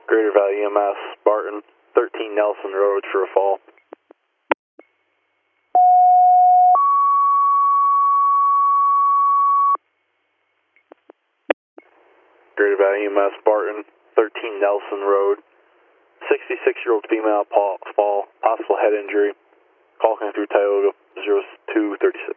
Greater Valley EMS, Barton, 13 Nelson Road for a fall. Greater Valley EMS, Barton, 13 Nelson Road, 66-year-old female fall, possible head injury. Call coming through Tioga 0236.